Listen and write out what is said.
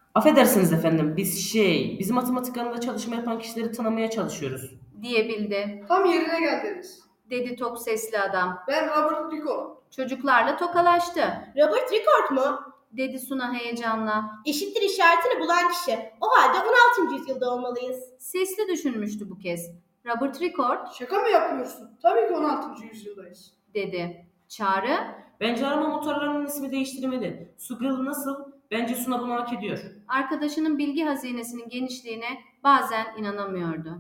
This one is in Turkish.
Affedersiniz efendim, biz matematik alanında çalışma yapan kişileri tanımaya çalışıyoruz. diyebildi, Tam yerine geldiniz. dedi tok sesli adam. Ben Robert Rico. Çocuklarla tokalaştı, Robert Ricord mu? dedi Suna heyecanla. Eşittir işaretini bulan kişi. O halde 16. yüzyılda olmalıyız. Sesli düşünmüştü bu kez. Robert Ricord, Şaka mı yapıyorsun? Tabii ki 16. yüzyıldayız. dedi. Çağrı, Bence arama motorlarının ismi değiştirmeli. Sugil nasıl? Bence Suna bunu hak ediyor. arkadaşının bilgi hazinesinin genişliğine bazen inanamıyordu.